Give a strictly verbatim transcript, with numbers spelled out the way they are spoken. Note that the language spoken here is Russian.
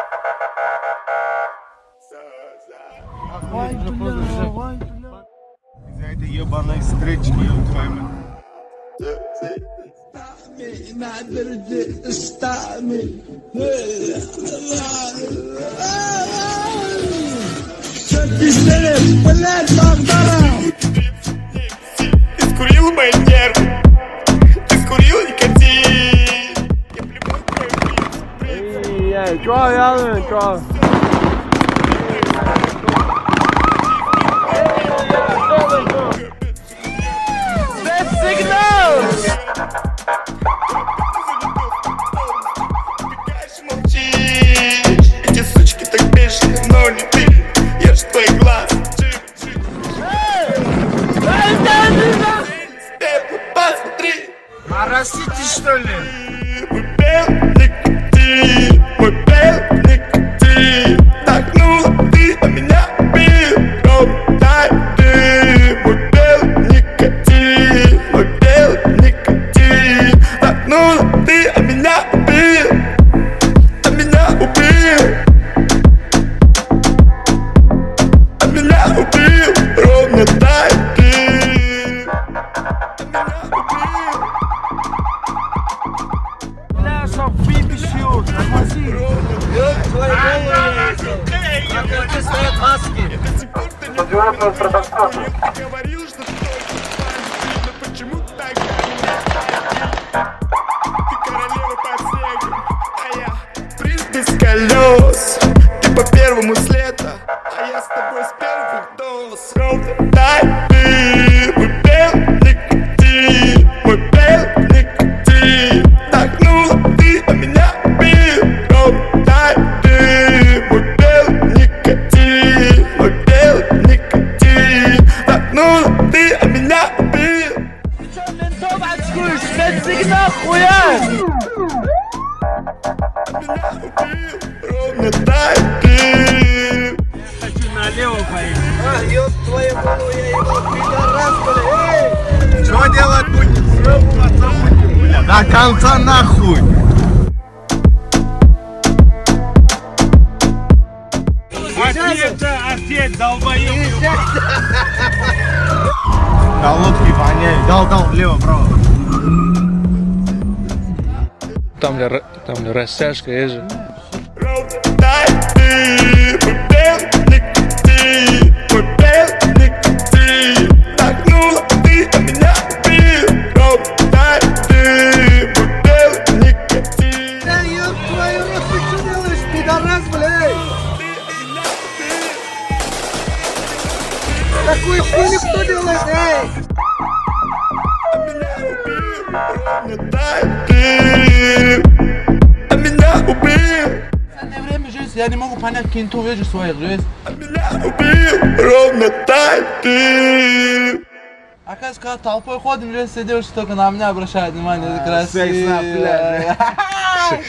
Из-за этой ебаной встречи я твоим. Ты скурил мои нервы, ты скурил никотин. Я плевал твой Эй, draw, Alan, draw. That's signal! Молчишь, эти сучки так бешены, но не ты. Я ж твой глаз. Посмотри. Моросите, что ли? Мой белый никотин, мой белый никотин. Так, ну ты а меня убил. Дай ты, мой белый никотин, мой белый никотин. Так, ну ты а меня убил. А меня убил. А меня убил. Ровно дай ты. А меня убил. Бля, чтоб выпищу, тормози. Покажи стоят маски. Ты говорил, что но почему так? Ты королева под снегом, а я принц без колес. Ты по первому следу, а я с тобой с первых доз. Дай ты, мой белый никотин, мой белый никотин. Так, ну ты а меня убил. Дай ты, мой белый никотин, мой белый никотин. Так, ну ты а меня убил. Ты чё, ментов очкуешь? Сядь сигнал, хуя! Меня убил. Ровно дай ты. Хочу налево поехать. А, ёб твою голову, я его пидорас, бля, эй! Что делать будешь? До конца нахуй! Отец, отец, долбоёб! Колодки воняют. Дал, дал, влево, вправо. Там ли, там ли растяжка есть же. Дай ты, мой белый никотин, мой белый никотин. Так, ну ты а меня убил. Дай ты, мой белый никотин. Да ёб твою рот, ты что делаешь, пидорас, блядь? Такую хуйню кто делает, эй? Дай ты, а меня убил. Самое время жизни, я не могу понять, кем ты увидишь свою жизнь. А меня убил. Ровно дай ты. Оказывается, когда толпой ходим, здесь все девушки только на меня обращают внимание, это красиво. секс на пляже.